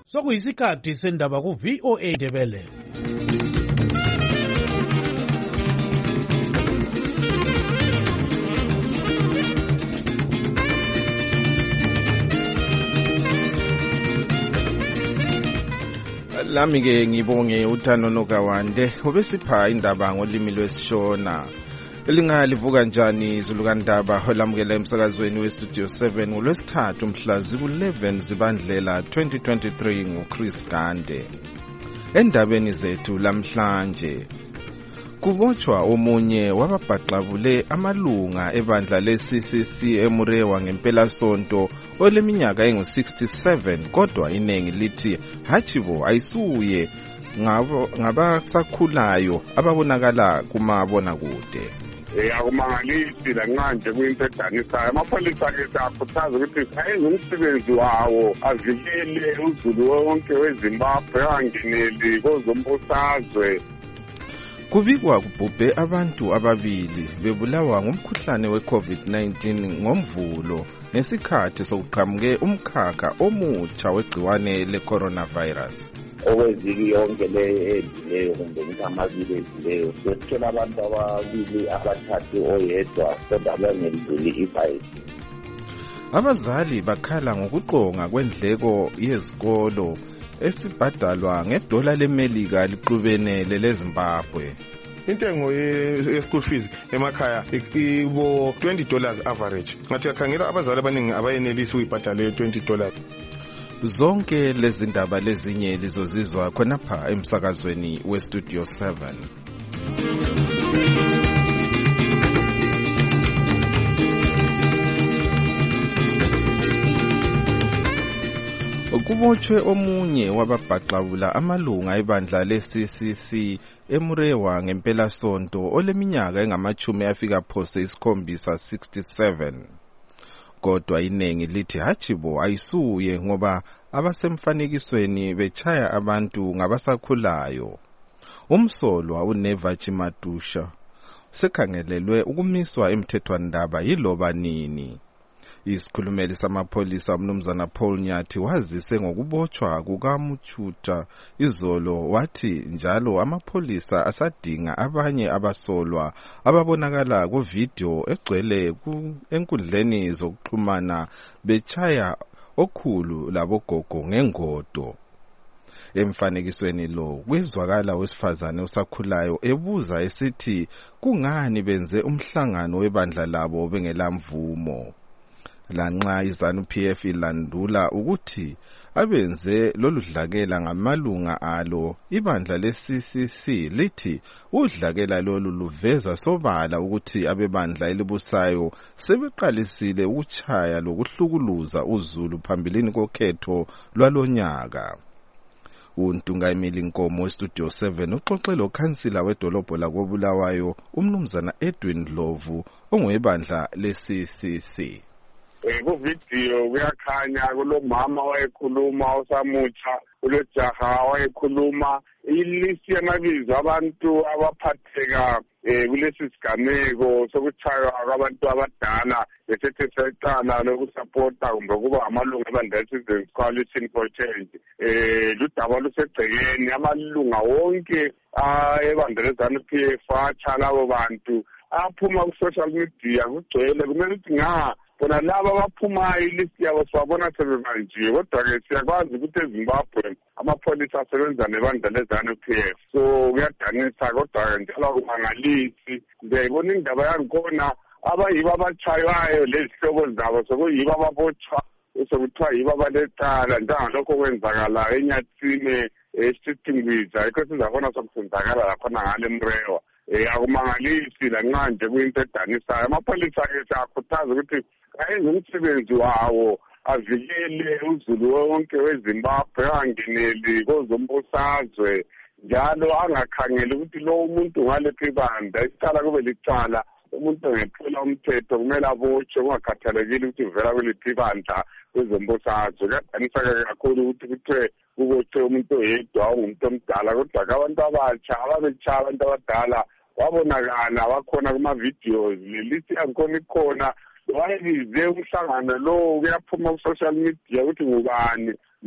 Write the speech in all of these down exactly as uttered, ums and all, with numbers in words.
Sokuyisikhathi sendaba ku V O A Ndebele. Lami ke ngibonge uThano Nokawande obesipha indaba ngolimi lwesishona. Elingalivuka njani izulukandaba olamukela emsakazweni weStudio seven ngolwesithathu mhla ziku-eleven zibandlela twenty twenty-three nguChris Gande. Endabeni zethu lamhlanje kubotshwa omunye wababhaqabule amalunga ebandla le-C C C eMurewa ngempelasonto oleminyaka engu-sixty-seven kodwa inengi lithi hachibo ayisuye ngabasakhulayo ababonakala kumabonakude. Akumangalisi lanqanje kuyinto edanisayo. Amapholisa-ke siyakhuthaza ukuthi ayenze umsebenzi wawo avikele uzulu wonke weZimbabwe angeneli kozombusazwe. Kubikwa kubhubhe abantu ababili bebulawa ngumkhuhlane we-COVID nineteen ngomvulo ngesikhathi sokuqhamuke umkhakha omutsha wegciwane le-coronavirus. Okweziki yonke le edileyo kumbe ngamabili edileyo sithola abantu ababili abathathu oyedwa kodwa bangendluli ivayisi. Abazali bakhala ngokuqonga kwendleko yezikolo esibhadalwa ngedola leMelika liqhubenele leZimbabwe. Intengo ye-school fees emakhaya ibo twenty dollars average. Ngathi akhangela abazali abaningi abayenelisi ukuyibhadala twenty dollars. Zonke lezi ndaba lezinye lizozizwa khonapha emsakazweni weStudio seven. Kubotshwe omunye wababhaqabula amalunga ebandla le-C C C eMurewa ngempelasonto oleminyaka engamachumi afika phose isikhombisa sixty-seven. Kodwa inengi lithi hachibo ayisuye ngoba abasemfanekisweni bechaya abantu ngabasakhulayo. Umsolwa uNeva Chimadusha sekhangelelwe ukumiswa emthethwandaba yiloba nini. Isikhulumeli samapholisa umnumzana Paul Nyathi wazise ngokubotshwa kukaMuchuta izolo wathi njalo amapholisa asadinga abanye abasolwa ababonakala ku video egcwele enkundleni zokuxhumana bechaya okhulu labogogo ngengodo. Emfanekisweni lo kwizwakala wesifazane osakhulayo ebuza esithi kungani benze umhlangano webandla labo bengelamvumo. Lanxa iZANU-P F ilandula ukuthi abenze lolu dlakela ngamalunga alo, ibandla le-C C C lithi udlakela lolu luveza sobala ukuthi abebandla elibusayo sebeqalisile ukuchaya lokuhlukuluza uZulu phambilini kokhetho lwalonyaka. uNtungayimeli Nkomo weStudio seven uxoxe lokhansila wedolobho lakoBulawayo umnumzana Edwin Dlovu ongowebandla le-C C C. Kuvidiyo kuyakhanya kulomama wayekhuluma osamutsha kulejaha wayekhuluma ilisi yamabizo abantu abaphatheka kulesi sigameko sokuchaywa kwabantu abadala besethe secala lokusapota kumbe kuba amalunga ebandla le-Citizens Coalition for Change. Ludaba lusegcekeni amalunga wonke ebandla le-ZANU-P F atsha labo bantu aphuma ku-social media kugcwele kumele ukuthi nga bona laba abaphumayo ilist yabo sibabona sebebanjiwe kodwa-ke siyakwazi ukuthi eZimbabwe amapholisa asebenza nebandla le-ZANU-P F. So kuyadanisa kodwa-ke njalo akumangalisi ngiyayibona indaba yangikhona abayibo abatshaywayo lezi hlobo zabo sokuyibo ababotshwa sokuthiwa yibo abalecala njengalokho kwenzakala eNyathine eSithingwiza yikho sizabona sokusenzakala lakhona ngale Murewa. Akumangalisi lanqanje kuyinto edanisayo. Amapholisa-ke siyakhuthaza ukuthi ayenze umsebenzi wawo avikele uzulu wonke weZimbabwe angeneli kozombusazwe njalo angakhangeli ukuthi lo umuntu ngalephi ibandla isicala kube licala umuntu ngephula umthetho kumele abotshwe kungakhathalekile ukuthi uvela kweliphi ibandla kwezombusazwe. Kuyadanisa-ke kakhulu ukuthi kuthiwe kubotshwe umuntu oyedwa ungumuntu omdala kodwa-ke abantu abatsha ababetshaya abantu abadala wabonakala wakhona kuma-videos lelisi yangikhona ikhona wayebize umhlangano lo kuyaphuma ku-social media ukuthi ngubani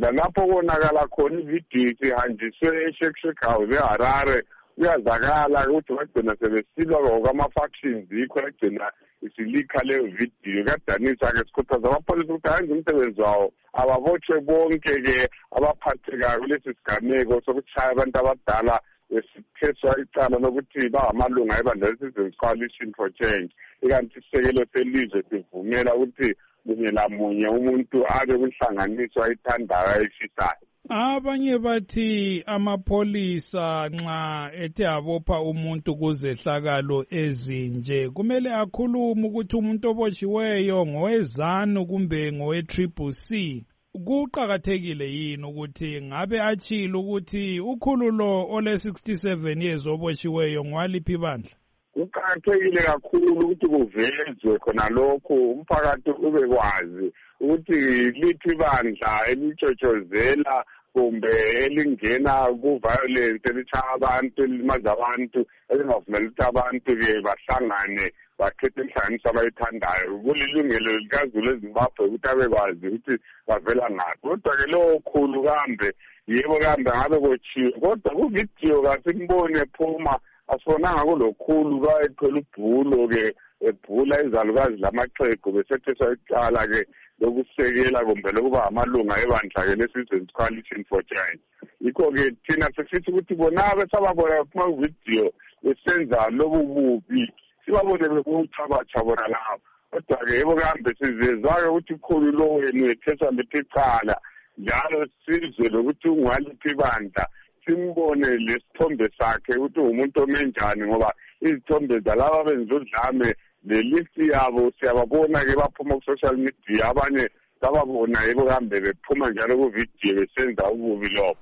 lalapho konakala khona ividiyo isihanjiswe e-Shake House eHarare kuyazakala ukuthi bagcina sebesilwa ngokwama-factions yikho yagcina isilikha leyo vidiyo. Kuyadanisa-ke sikhuthaza amapholisa ukuthi ayenze umsebenzi wawo, ababotshwe bonke-ke abaphathekayo kulesi sigameko sokutshaya abantu abadala besitheswa icala lokuthi bangamalunga ebandla le-Citizens Coalition for Change. Ikanti isisekelo selizwe sivumela ukuthi munye lamunye umuntu abe kunhlanganiswa ayithandayo ayishisayo. Abanye bathi amapholisa nxa ethe abopha umuntu kuzehlakalo ezinje kumele akhulume ukuthi umuntu obotshiweyo ngowezanu kumbe ngowe-Triple C. Kuqakathekile yini ukuthi ngabe atshilo ukuthi ukhululo ole sixty-seven years obotshiweyo ngwaliphi bandla? Kuqakathekile kakhulu ukuthi kuvezwe khona lokho, umphakathi ube kwazi ukuthi lithi bandla elitshotshozela kumbe elingena ku-violence elitshaya abantu elimaza abantu elingavumela ukuthi abantu-ke bahlangane bakhethe inhlanganiso abayithandayo. Kulilungelo likazulu eZimbabwe ukuthi abekwazi ukuthi bavela ngaphi. Kodwa-ke lowo khulu kambe yebo kambe ngabe kotshiwe, kodwa kuvidiyo kasimbone ephuma asibonanga kulokhulu kayethwele ubhulo-ke ebhula izalukazi lamaxhegu besetheswa icala-ke lokusekela kumbe lokuba amalunga ebandla-ke le-Citizens Coalition for Change. Yikho-ke thina sesithi ukuthi bona besababona phuma kuvidiyo besenza lobu bubi sibabone bekuchabatsha bona lapho. Kodwa-ke yebo kambe sizezwa-ke ukuthi ukhulu lo wenu etheswa liphi icala njalo sizwe lokuthi ungwaliphi bandla, simbone lesithombe sakhe ukuthi umuntu omenjani, ngoba izithombe zalaba benza udlame lelisti yabo siyababona-ke baphuma ku-social media, abanye sababona yebo kambe bephuma njalo kuvidiyo besenza ububi lobo.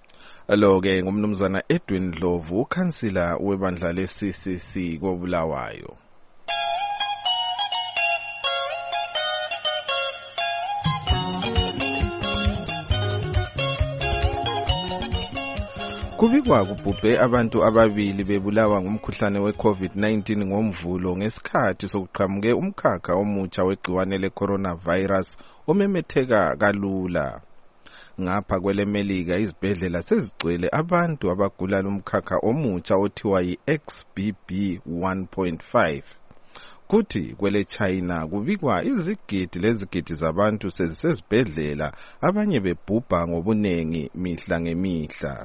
Lo-ke ngumnumzana Edwin Ndlovu, ukhansila webandla le-C C C koBulawayo. Kubikwa kubhubhe abantu ababili bebulawa ngumkhuhlane we-COVID nineteen ngomvulo ngesikhathi sokuqhamuke umkhakha omutsha wegciwane le-coronavirus omemetheka kalula. Ngapha kwelemelika izibhedlela sezigcwele abantu abagula lumkhakha omutsha othiwa yi-X B B one point five. Kuthi kwele China kubikwa izigidi lezigidi zabantu sezisezibhedlela, abanye bebhubha ngobunengi mihla ngemihla.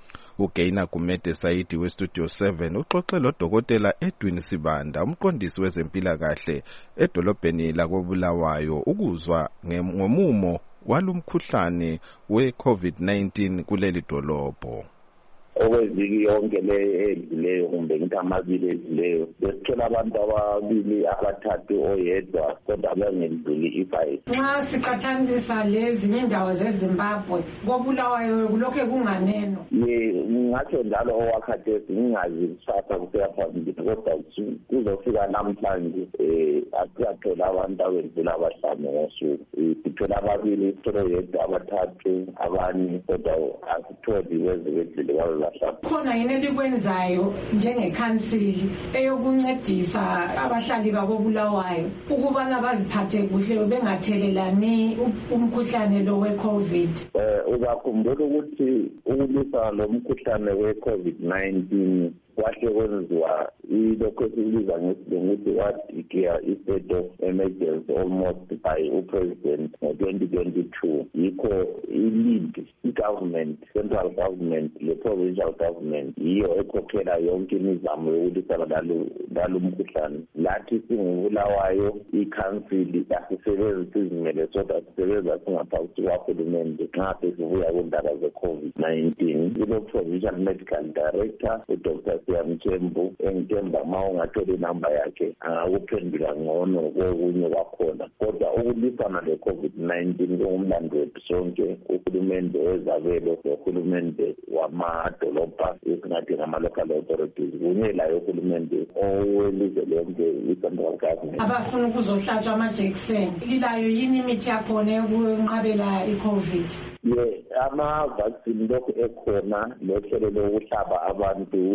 Ugaina Gumede Saidi weStudio seven uxoxe loDokotela Edwin Sibanda, umqondisi wezempilakahle edolobheni lakoBulawayo, ukuzwa ngomumo walumkhuhlane we-COVID nineteen kuleli dolobho. Okweviki yonke le edlileyo kumbe ngithi amabili edlileyo besithola abantu ababili abathathu oyedwa kodwa abangedluli i-five. Nxa siqhathanisa lezinye indawo zeZimbabwe koBulawayo kulokhe kunganeno. Ngatsho njalo owakhathesi ngingazi kusasa kuseya phambili, kodwa kuzofika namhlanje asiyathola abantu abedlula abahlanu ngosuku. Sithola ababili, sithola oyedwa, abathathu, abanye, kodwa asitholi kwezibhedlela kwaba khona yini elikwenzayo njengekhansili eyokuncedisa abahlali bakoBulawayo ukubana baziphathe kuhle bengathelelani umkhuhlane lo we-COVID? Eh uzakhumbula ukuthi ukulisa lo mkhuhlane we-COVID nineteen kwahle kwenziwa ilokho esikubiza ngokuthi wadeclare i-state of emergency almost by upresident ngo-twenty twenty-two. Yikho i-lead i-government, central government le-provincial government yiyo ekhokhela yonke imizamo yokulwisana lalo mkhuhlane. Lathi singuBulawayo ikhansili asisebenzisa izimele sodwa sisebenza singaphansi kwahulumende nxa sesibuya kundaba ze-COVID nineteen. Kulo-provincial medical director uDr Siyamthembu, engithemba ma ungathola inamba yakhe angakuphendula ngcono kokunye kwakhona. Kodwa ukulwisana le-COVID nineteen kungumlando wethu sonke, uhulumende wezabelo nohulumende wamadolobha esingathi ngama-local authorities kunye layo uhulumende owelizwe lonke i-central government. Abafuna ukuzohlatshwa amajekiseni lilayo yini imithi yakhona yokunqabela i-COVID? Ye ama-vaccine lokhu ekhona lohlelo lokuhlaba abantu ukuthi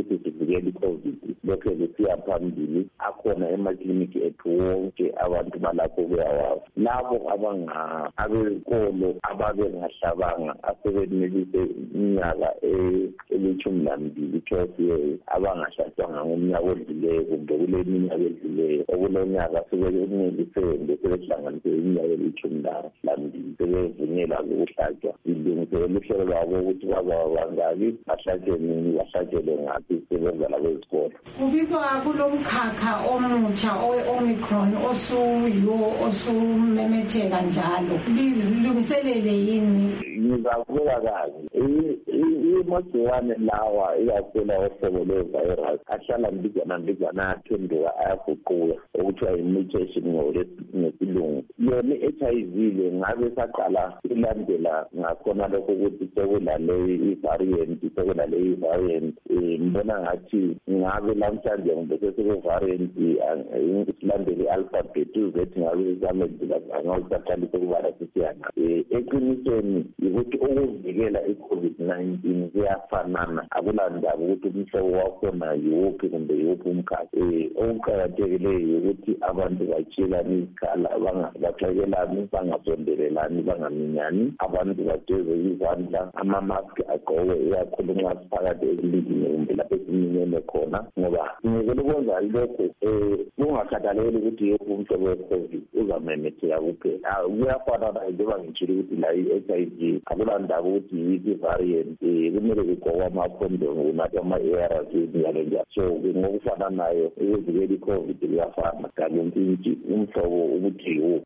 ukuvikela i-COVID lokho kusiya phambili akhona emakliniki ethu wonke abantu balapho kuyawazi labo abanga abezikolo ababengahlabanga asebenelise iminyaka elitshumi lambili twelve years abangahlatshwanga ngomnyaka odluleyo kumbe kule minyaka edluleyo okulonyaka sebenelisembe sebehlanganise iminyaka elitshumi lambili sebevunyelwa ukuhlatshwa ilungiselelo uhlelo lwabo ukuthi bazaba bangaki bahlatshwe nini bahlatshelwe ngaphi sebenza labezikolo. Kubikwa kulomkhakha omutsha owe-Omicron osuyiwo osumemetheka njalo lizilungiselele yini? Ngizakubuka kazi amagciwane lawa iyasela ohlobo lwe-virus ahlala mbijana mbijana ayaphenduka ayaguquka okuthiwa yi-mutation ngesilungu. Yona i-H I V le ngabe saqala ilandela ngakhona lokho ukuthi sekulale i-variant sekulale i-variant mbona ngathi ngabe namhlanje kumbe sesekuve-variant isilandele i-alphabet uzethi ngabe isamedula angakusaqalisa ukubala sisiyana. Eqinisweni ukuthi ukuvikela i-COVID nineteen kuyafanana akulandaba ukuthi umhlobo wakhona yiwuphi kumbe yiwuphi umkhakha. Okuqakathekileyo ukuthi abantu batshilane izikhala baxekelane bangasondelelani bangaminyani abantu bageze izandla ama-mask agqoke ikakhulu nxa siphakathi ezindlini kumbe lapho esiminyene khona ngoba ngekele ukwenza lokho kungakhathaleli ukuthi yiwuphi umhlobo we-COVID uzamemetheka kuphela. Kuyafana nayo njengoba ngitshilo ukuthi la i-H I V akulandaba ukuthi yiphi i-variant kumele kugqokwa amakhondom kunatha ama-A R Vs njalo njalo. So ngokufana nayo ukuvikela i-COVID kuyafana kanti umhlobo ukuthi yiwuphi.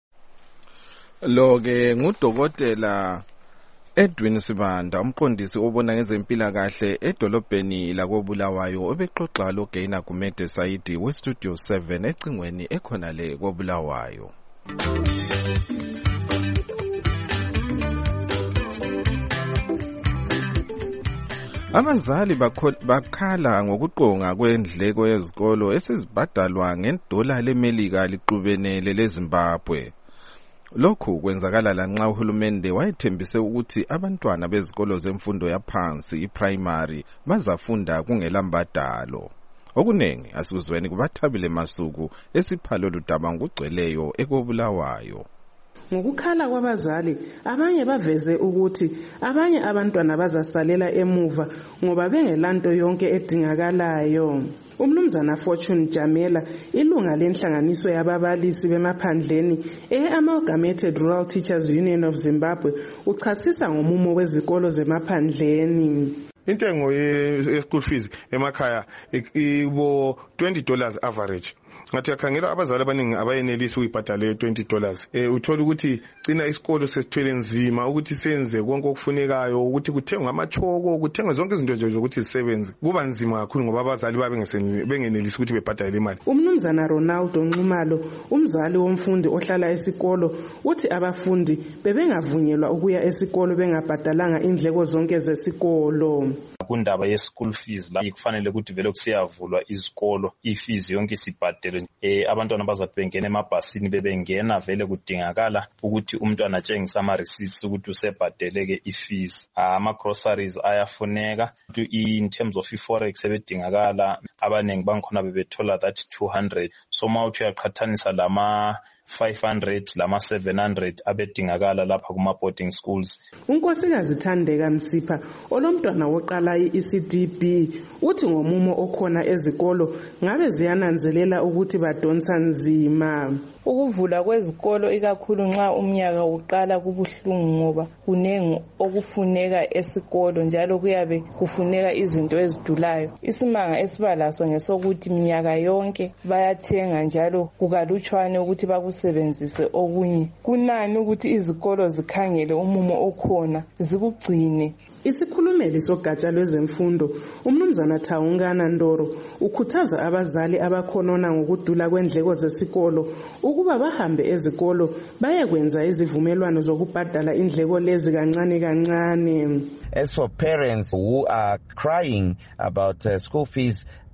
Lo-ke ngudokotela Edwin Sibanda umqondisi obona ngezempilakahle edolobheni lakoBulawayo obexoxa loGaina Gumede Saidi weStudio seven ecingweni ekhona le koBulawayo. Abazali bakhala ngokuqonga kwendleko yezikolo esizibhadalwa ngedola leMelika liqhubenele leZimbabwe. Lokhu kwenzakala lanxa uhulumende wayethembise ukuthi abantwana bezikolo zemfundo yaphansi iprimary bazafunda kungelambadalo. Okunengi asikuzweni kubathabile masuku esiphalo ludaba ngugcweleyo ekoBulawayo. Ngokukhala kwabazali abanye baveze ukuthi abanye abantwana bazasalela emuva ngoba bengelanto yonke edingakalayo. Umnumzana Fortune Jamela ilunga lenhlanganiso yababalisi bemaphandleni e-Amalgamated Rural Teachers Union of Zimbabwe uchasisa ngomumo wezikolo zemaphandleni. Intengo ye-school fees emakhaya ibo twenty dollars average. Ngathi akhangela abazali abaningi abayenelisi uyibhadala twenty dollars. Eh uthola ukuthi cina isikolo sesithwele nzima ukuthi senze konke okufunekayo ukuthi kuthengwe amachoko kuthengwe zonke izinto nje zokuthi zisebenze. Kuba nzima kakhulu ngoba abazali babengenelisi ukuthi bebhadale imali. Umnumzana Ronaldo Nxumalo umzali womfundi ohlala esikolo uthi abafundi bebengavunyelwa ukuya esikolo bengabhadalanga indleko zonke zesikolo. Kundaba ye-school fees la kufanele ukuthi vele kusiyavulwa izikolo ifees yonke isibhadele. Eh abantwana bazathi bengena emabhasini bebengena vele kudingakala ukuthi umntwana atshengise ama receipts ukuthi usebhadeleke ifees. Ama groceries ayafuneka in terms of i-forex ebedingakala abanengi bangikhona bebethola that two hundred. So mawuthi uyaqhathanisa lama five hundred lama seven hundred abedingakala lapha kuma boarding schools. Unkosikazi Thandeka Msipha olomntwana woqala i-E C D B uthi ngomumo okhona ezikolo ngabe ziyananzelela ukuthi badonsa nzima. Ukuvula kwezikolo ikakhulu nxa umnyaka uqala kubuhlungu ngoba kunengi okufuneka esikolo njalo kuyabe kufuneka izinto ezidulayo. Isimanga esibalaso ngesokuthi minyaka yonke bayathenga njalo kukalutshwane ukuthi bakusebenzise okunye. Kunani ukuthi izikolo zikhangele umumo okhona zikugcine. Isikhulumeli sogatsha lwezemfundo umnumzana Thawungana Ndoro ukhuthaza abazali abakhonona ngokudula kwendleko zesikolo ukuba bahambe ezikolo bayekwenza izivumelwano zokubhadala indleko lezi kancane kancane. As for parents who are crying about uh, school fees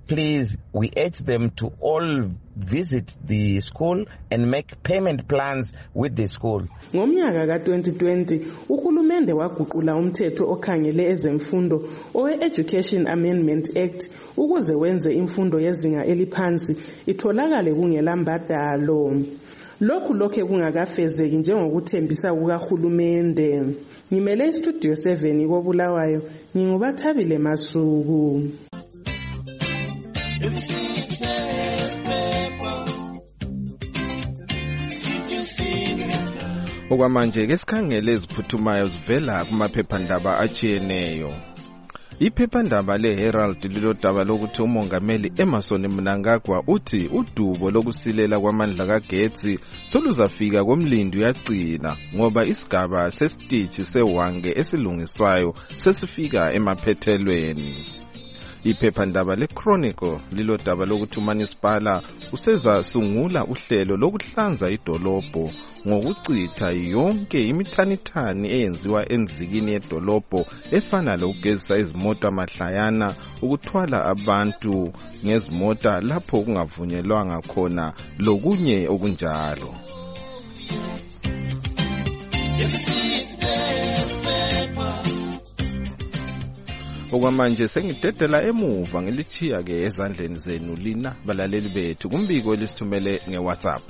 please, we urge them to all visit the school and make payment plans with the school. Ngomnyaka ka twenty twenty, uhulumende waguqula umthetho okhangele ezemfundo owe-Education Amendment Act ukuze wenze imfundo yezinga eliphansi itholakale kungela mbadalo. Lokhu lokhe kungakafezeki njengokuthembisa kukahulumende. Ngimele istudio seven koBulawayo, ngingubathabile Masuku. Okwamanje ke sikhangele eziphuthumayo zivela kumaphephandaba atshiyeneyo. Iphephandaba leHerald lilodaba lokuthi umongameli Emmerson Mnangagwa uthi udubo lokusilela kwamandla kagetsi soluzafika komlindi uyagcina ngoba isigaba sesitichi sewange esilungiswayo sesifika emaphethelweni. Iphephandaba leChronicle lilodaba lokuthi uManisipala usezasungula uhlelo lokuhlanza idolobho ngokucitha yonke imithanithani eyenziwa enzikini yedolobho efana lokugezisa izimoto amahlayana, ukuthwala abantu ngezimota lapho kungavunyelwanga khona lokunye okunjalo. Okwamanje sengidedela emuva ngilichiya ke ezandleni zenu lina balaleli bethu kumbiko elisithumele ngeWhatsApp.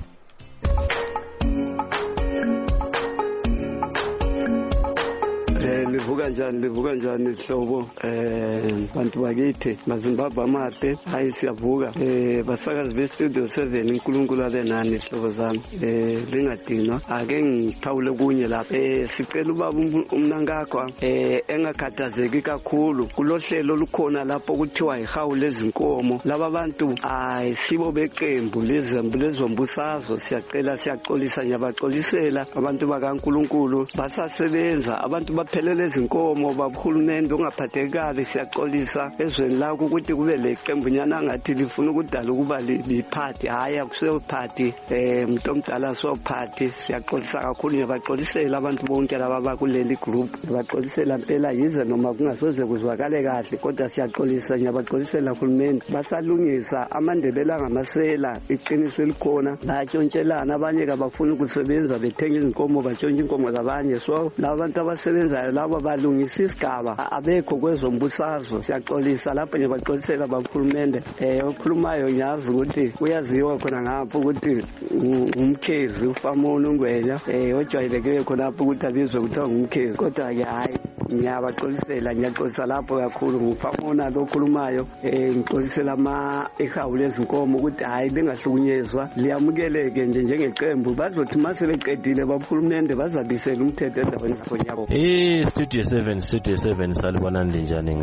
Livuka njani livuka njani ihlobo eh bantu bakithi maZimbabwe amahle hayi siyavuka eh basakazi be Studio seven uNkulunkulu abenani ihlobo zami eh lingadinwa ake ngithawule kunye lapha eh sicela ubaba uMnangagwa eh engakhathazeki kakhulu kulohlelo lukhona lapho kuthiwa ihawu lezinkomo laba bantu hayi sibo beqembu lezembu lezombusazwe siyacela siyaxolisa nyabaxolisela abantu bakaNkulunkulu basasebenza abantu baphelele izinkomo babahulumende ongaphathekali siyaxolisa ezweni lakho ukuthi kube leqembunyana ngathi lifuna ukudala ukuba liphathi hayi akuseyo party eh umuntu omdala so party siyaxolisa kakhulu ngiyabaxolisela abantu bonke laba bakuleli group baxolisela impela yize noma kungasoze kuzwakale kahle kodwa siyaxolisa ngiyabaxolisela uhulumende basalungisa amandebela ngamasela iqiniso elikhona batshontselana abanye kabafuna ukusebenza bethenga izinkomo batshontsha inkomo zabanye so laba bantu abasebenzayo laba balungisa isigaba abekho kwezombusazwe siyaxolisa lapho nje baxolisela abahulumende eh okhulumayo ngiyazi ukuthi uyaziwa khona ngapha ukuthi umkhezi ufamona ungwenya eh ojwayeleke khona lapho ukuthi abizwe kuthiwa ngumkhezi kodwa ke hayi ngiyabaxolisela ngiyaxolisa lapho kakhulu ngufamona lokhulumayo eh ngixolisela ama ehawu lezinkomo ukuthi hayi bengahlukunyezwa liyamukeleke nje njengeqembu bazothi mase beqedile babahulumende bazabisela umthetho endaweni yabo. Eh Studio seven Studio seven salibona njani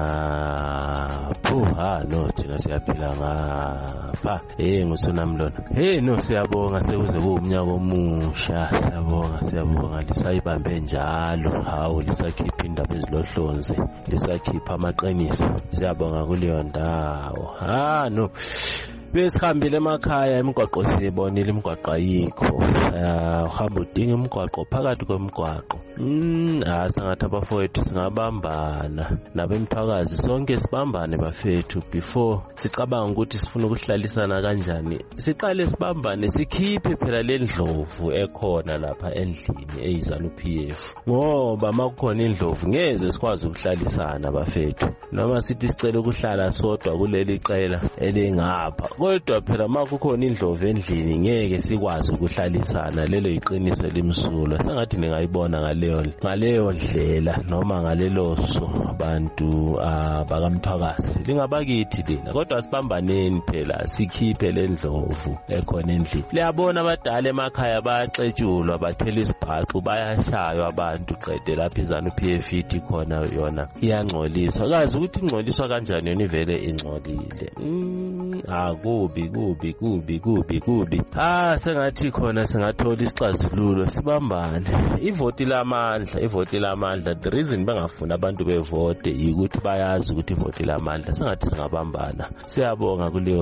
nga pho ha no thina siyaphila ngapha eh ngusunamlona hey no siyabonga sekuze kuumnyaka omusha siyabonga siyabonga lisayibambe njalo hawu lisakhipha indaba ezilohlonze lisakhipha amaqiniso siyabonga kuleyo ndawo ha no besihambile emakhaya imigwaqo sibonile imigwaqo ayikho uhamba udinga imigwaqo phakathi kwemigwaqo mm ah sangathi abafowethu singabambana nabemthakazi sonke sibambane bafethu before sicabanga ukuthi sifuna ukuhlalisana kanjani siqale sibambane sikhiphe phela lendlovu ekhona lapha endlini eyizanu P F ngoba makukhona indlovu ngeze sikwazi ukuhlalisana bafethu noma sithi sicela ukuhlala sodwa kuleli qela elingapha kodwa phela makukhona indlovu endlini ngeke sikwazi ukuhlalisana lelo iqiniso elimsulwa sengathi ningayibona ngaleyo ngaleyo ndlela noma ngalelo so abantu abakamthakazi lingabakithi lina kodwa sibambaneni phela sikhiphe lendlovu ekhona endlini liyabona abadala emakhaya bayaxetshulwa bathela isibhaxu bayashaywa abantu qede lapha izanu P F ithi khona yona iyangcoliswa kazi ukuthi ingcoliswa kanjani yona ivele ingcolile mm, akubi kubi kubi kubi kubi ah sengathi khona singathola isixazululo sibambane ivoti lamandla ivoti lamandla the reason bengafuna abantu bevote ukuthi bayazi ukuthi ivoti lamandla sengathi singabambana siyabonga kuleyo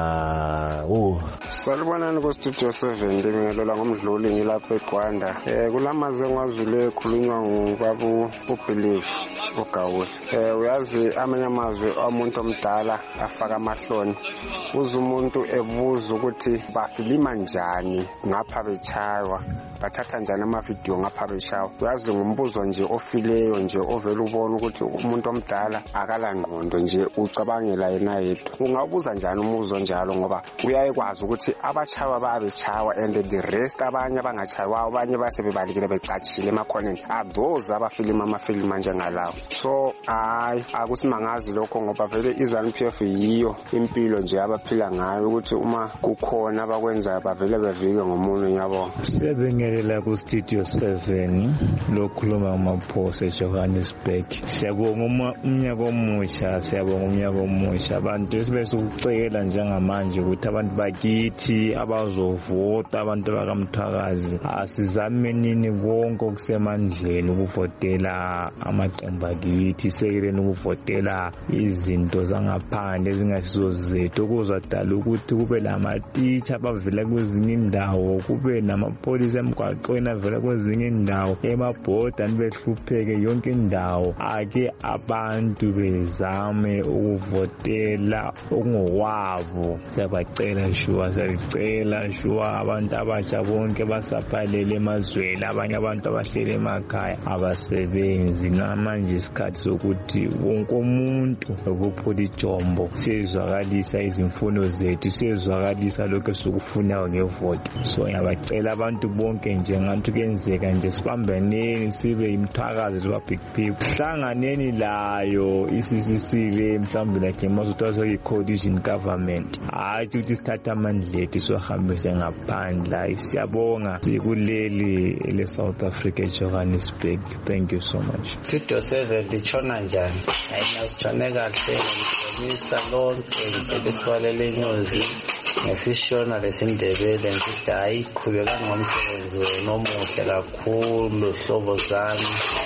ndawo salibonani ku studio seven ngibingelela ngomdluli ngilapha eGwanda eh kulamaze ngwazule ekhulunywa ngubaba uBelieve uGawe eh uyazi amanye amazwe omuntu omdala afaka amahloni uza umuntu ebuza ukuthi bafilima njani ngapha bechaywa bathatha njani amavidiyo ngapha beshawa uyazi ngumbuzo nje ofileyo nje ovela ubona ukuthi umuntu omdala akala ngqondo nje ucabangela yena yedwa ungabuza njani umuzo njalo ngoba uyayekwazi ukuthi abachawa babechawa and the rest abanye abangachawa abanye basebebalekile becatshile emakhoneni adoza abafilima amafilima njengalawo so hayi akusimangazi lokho ngoba vele iZANU P F yiyo impilo nje abaphila ngayo ukuthi uma kukhona abakwenza bavele bevike ngomunye yabo siyabingelela ku studio seven lokhuluma ngamaphose eJohannesburg siyabonga umnyaka omusha siyabonga umnyaka omusha abantu sibese ukucela njengamanje ukuthi abantu bakithi abazovota abantu bakamthakazi asizamenini bonke okusemandleni ukuvotela amaqembu akithi sekeleni ukuvotela izinto zangaphandle ezingasizo zethu ukuzadala ukuthi kube lamatitsha abavela kwezinye indawo kube namapolisa emgwaqweni avela kwezinye indawo emabhoda nibehlupheke yonke indawo ake abantu bezame ukuvotela okungokwabo siyabacela shuwa siyabacela shuwa abantu abasha bonke basaphalele emazweni abanye abantu abahlele emakhaya abasebenzi namanje isikhathi sokuthi wonke umuntu ukuphula ijombo siyezwakalisa izimfuno zethu siyezwakalisa lokho sokufunayo ngevoti so ngiyabacela abantu bonke nje ngathi kenzeka nje sibambeneni sibe imthakazi siba big people hlanganeni layo isisisile mhlawumbe like masuthaso i-coalition government hayi ukuthi sithatha amandla ethu sohambise ngaphandla siyabonga sikuleli le South Africa eJohannesburg thank you so much studio seven lichona njani ayinasichone kahle ngimisa lonke ngibeswalele inyozi ngesishona lesindebele ngithi hayi qhubeka ngomsebenzi wena omuhle kakhulu hlobo zami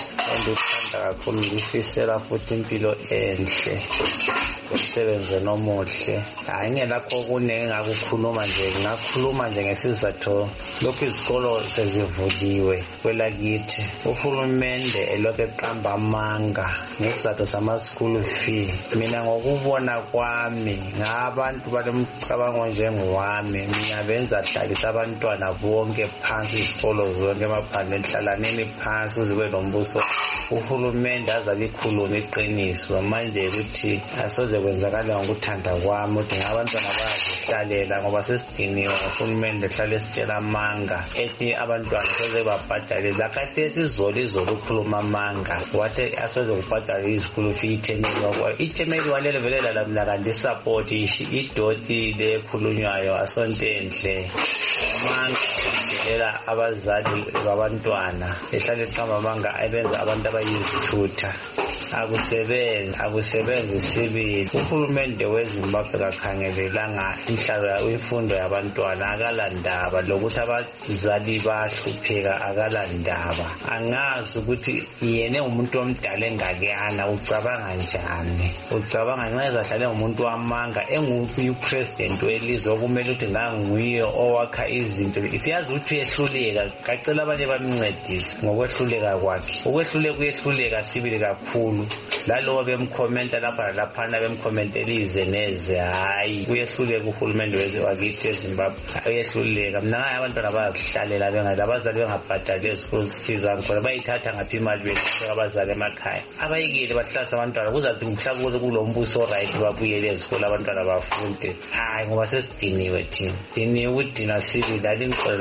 endithanda kakhulu ngifisela futhi impilo enhle umsebenzi nomuhle hayi ngelakho kunenge ngakukhuluma nje ngakhuluma nje ngesizathu lokho izikolo sezivuliwe kwelakithi uhulumende elokhu eqamba amanga ngesizathu sama school fee mina ngokubona kwami ngabantu balomcabango njengowami mina benza hlalisa abantwana bonke phansi izikolo zonke emaphandleni hlanganeni phansi uzibe nombuso uhulumende azalikhuluma iqiniso manje ukuthi asoze kwenzakala ngokuthanda kwami ukuthi ngabantwana bazihlalela ngoba sesidiniwe uhulumende ehlale sitshela amanga ethi abantwana soze babhadale zakade sizolo izolo ukhuluma amanga wathi asoze kubhadale izikolo fee ithemeli ithemeli walele vele lamla kanti support idoti lekhulunywayo asontenhle amanga era abazali babantwana ehlale eqamba amanga abenza abantu abayizithutha akusebenzi akusebenzi sibili uhulumende weZimbabwe kakhangelelanga inhlalo imfundo yabantwana akalandaba lokuthi abazali bahlupheka akalandaba angazi ukuthi yene umuntu omdala engakuyana ucabanga njani ucabanga nxa ezahlale umuntu wamanga enguye president welizwe kumele ukuthi nganguye owakha izinto siyazi ukuthi uyehluleka kacela abanye bamncedise ngokwehluleka kwakhe ukwehluleka kuyehluleka sibili kakhulu lalowo bemkhomenta lapha laphana bemkhomentelize neze hayi kuyehluleka uhulumende wakithi eZimbabwe uyehluleka mina ngaye abantwana bayahlalela bengathi abazali bengabhadali ezikolo zithiza ngkhona bayithatha ngaphi imali besika abazali emakhaya abayikile bahlasa abantwana kuzathi mhlakuze kulombuso right babuyele ezikolo abantwana bafunde hayi ngoba sesidiniwe thina diniwe udina sibili lalinqola ngoba umuntu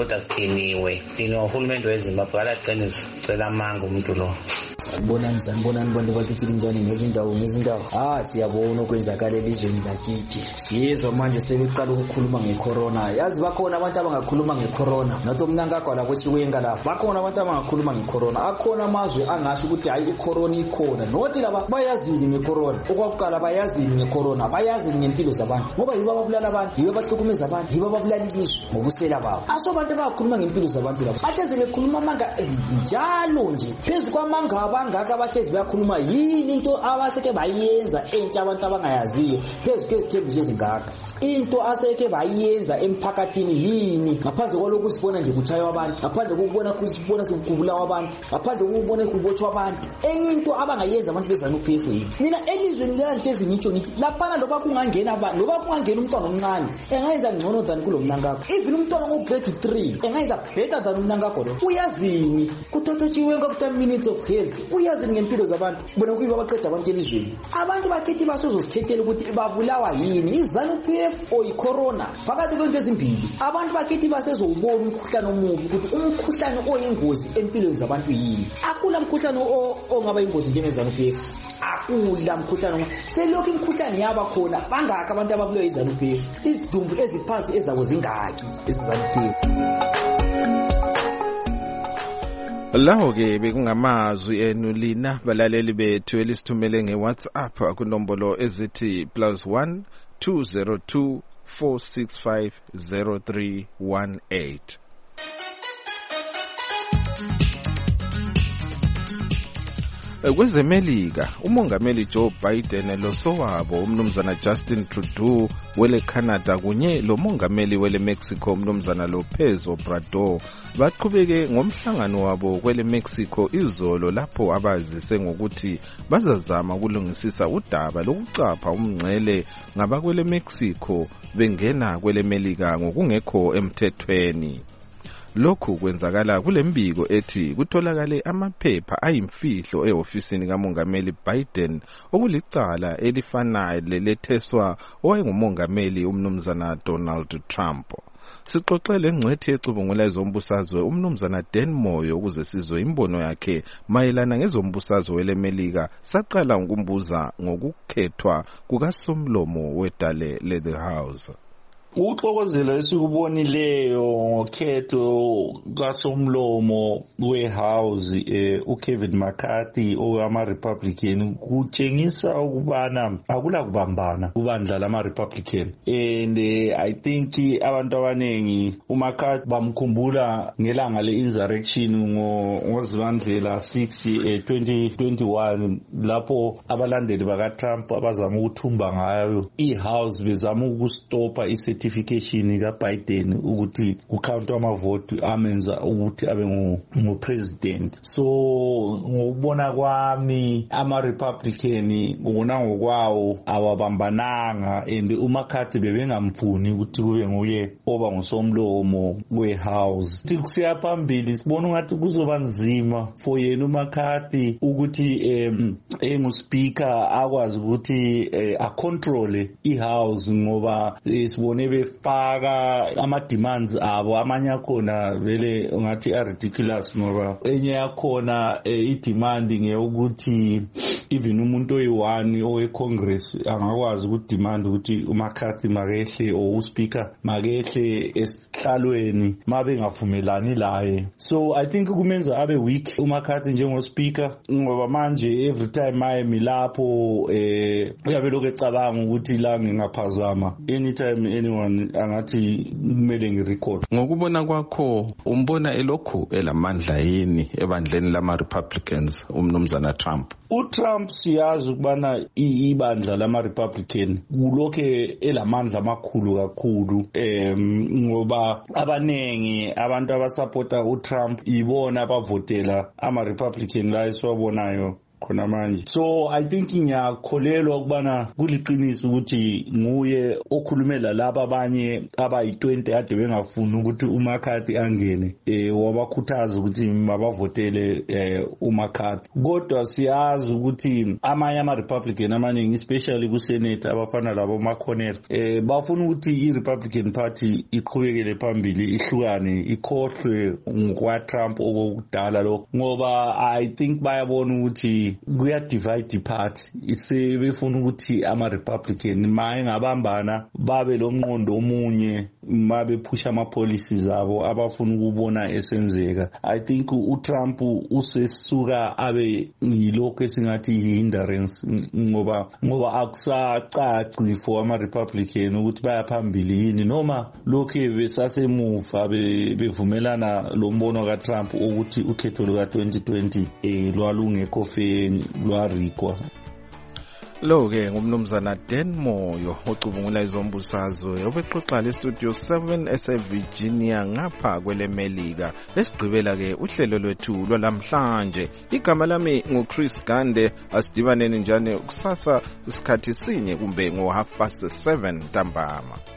amadoda sidiniwe sidiniwe uhulumende weZimbabwe alaqiniso cela amanga umuntu lo. Sanibonani sanibonani bantu bakithi njani ngezindawo ngezindawo. Ah siyabona okwenzakala elizweni lakithi. Siyezwa manje sebeqala ukukhuluma ngecorona. Yazi bakhona abantu abangakhuluma ngecorona. Nathi umnankagwa lapho chiwenga lapha. Bakhona abantu abangakhuluma ngecorona. Akhona amazwe angasho ukuthi hayi icorona ikhona. Nothi laba bayazini ngecorona. Okwakuqala bayazini ngecorona. Bayazini ngempilo zabantu. Ngoba yibo ababulala abantu, yibo abahlukumeza abantu, yibo ababulala ilizwe ngobusela babo. Asobantu abakhuluma ngempilo zabantu lapha. Bahlezi bekhuluma amanga njalo nje. Phezu kwamanga abangaka abahlezi bayakhuluma yini into abaseke bayenza entsha abantu abangayaziyo phezu kwezithembu nje ezingaka. Into aseke bayenza emphakathini yini ngaphandle kwalokho sibona nje kuchaywa abantu, ngaphandle kokubona kusibona sekubulawa abantu, ngaphandle kokubona kubotshwa abantu. Enye into abangayenza abantu bezana uphefu yini. Mina elizweni lelihlezi ngitsho ngithi lapha loba kungangena abantu, loba kungangena umntwana omncane engayenza ngcono than kulomnankakho. Even umntwana ngo grade three engayenza better than umnankakho lo. Uyazini kutothotshiwe ngokuthi minutes of health. Uyazini ngempilo zabantu. Bona kuyiba baqeda abantu elizweni. Abantu bakithi basozozikhethela ukuthi babulawa yini, izana uphefu o icorona. Phakathi kwento ezimbili. Abantu bakithi basezowubona umkhuhlane omubi ukuthi umkhuhlane oyingozi empilweni zabantu yini. Akula umkhuhlane ongaba ingozi njengezana uphefu. Akula umkhuhlane. Selokhu imkhuhlane yaba khona bangaka abantu ababulewe izana uphefu. Izidumbu eziphansi ezabo zingaki izizana uphefu. Laho ke bekungamazwi enu lina balaleli bethu elisithumele ngeWhatsApp kunombolo ezithi plus one two zero two four six five zero three one eight. Kwezemelika umongameli Joe Biden losowabo umnumzana Justin Trudeau wele Canada kunye lo mongameli wele Mexico umnumzana Lopez Obrador baqhubeke ngomhlangano wabo kwele Mexico izolo lapho abazise ngokuthi bazazama ukulungisisa udaba lokucapha umngcele ngabakwele Mexico bengena kwele Melika ngokungekho emthethweni. Lokhu kwenzakala kulembiko ethi kutholakale amaphepha ayimfihlo ehofisini kamongameli Biden okulicala elifanayo leletheswa owayengumongameli umnumzana Donald Trump. Sixoxele engcwethi ecubungula ezombusazwe umnumzana Dan Moyo ukuze sizwe imbono yakhe mayelana ngezombusazwe welemelika saqala ngokumbuza ngokukhethwa kukasomlomo wedale le The House. Ukuxokozela esikubonileyo ngokhetho kasomlomo wehouse eh, uKevin McCarthy owama Republican kutshengisa ukubana akula kubambana kubandla lama Republican and uh, I think abantu abanengi uMcCarthy bamkhumbula ngelanga le-insurrection ngozibandlela six eh, twenty twenty-one lapho abalandeli bakaTrump abazama ukuthumba ngayo ihouse bezama ukustopa ise certification ka Biden ukuthi kukhawuntwa amavoti amenza ukuthi abe ngu president. So ngokubona kwami ama Republican ngona ngokwawo awabambananga and uMcCarthy bebengamfuni ukuthi kube nguye oba ngusomlomo wehouse. Sikusiya phambili sibona ngathi kuzoba nzima for yena uMcCarthy ukuthi em enguspeaker akwazi ukuthi a control ihouse ngoba sibone befaka ama demands abo amanye akhona vele ungathi are ridiculous ngoba enye yakhona i demand ngekuthi even umuntu oyi-one owe Congress angakwazi ukuthi demand ukuthi uMcCarthy makehle or uspeaker makehle esihlalweni mabe ngavumelani laye. So I think kumenza abe weak uMcCarthy njengo speaker ngoba manje every time aye milapho eh uyabe lokho ecabanga ukuthi la ngingaphazama anytime anyone angathi kumele ngirecord. Ngokubona kwakho umbona elokhu elamandla yini ebandleni lama Republicans umnumzana Trump? uTrump siyazi ukubana ibandla lama Republican kulokho elamandla amakhulu kakhulu em ngoba abanengi abantu abasupporta uTrump ibona abavotela ama Republican la esiwabonayo khona manje. So I think ngiyakholelwa ukubana kuliqiniso ukuthi nguye okhulumela laba abanye abayi twenty ade bengafuni ukuthi uMcCarthy angene eh wabakhuthaza ukuthi mabavotele eh uMcCarthy. Kodwa siyazi ukuthi amanye ama Republican amaningi especially ku Senate abafana labo McConnell eh bafuna ukuthi i Republican Party iqhubekele phambili ihlukane ikhohlwe ngwa Trump okudala lo ngoba I think bayabona ukuthi kuya divide party isebefuna ukuthi ama Republican maye ngabambana babe lomqondo omunye mabe push ama policies abo abafuna ukubona esenzeka. I think uTrump usesuka abe yilokho esingathi hindrance ngoba ngoba akusacaci for ama Republican ukuthi bayaphambili yini noma lokho besasemuva bevumelana lo mbono ka Trump ukuthi ukhetho luka twenty twenty eh lwalungekho fair lwarikwa. Lo ke ngumnumzana Dan Moyo ocubungula izombusazwe obexoxa le studio seven ese Virginia ngapha kwele Melika. Esigqibela ke uhlelo lwethu lwalamhlanje. Igama lami nguChris Gande. Asidibaneni njane kusasa isikhathi sinye kumbe ngo half past seven ntambama.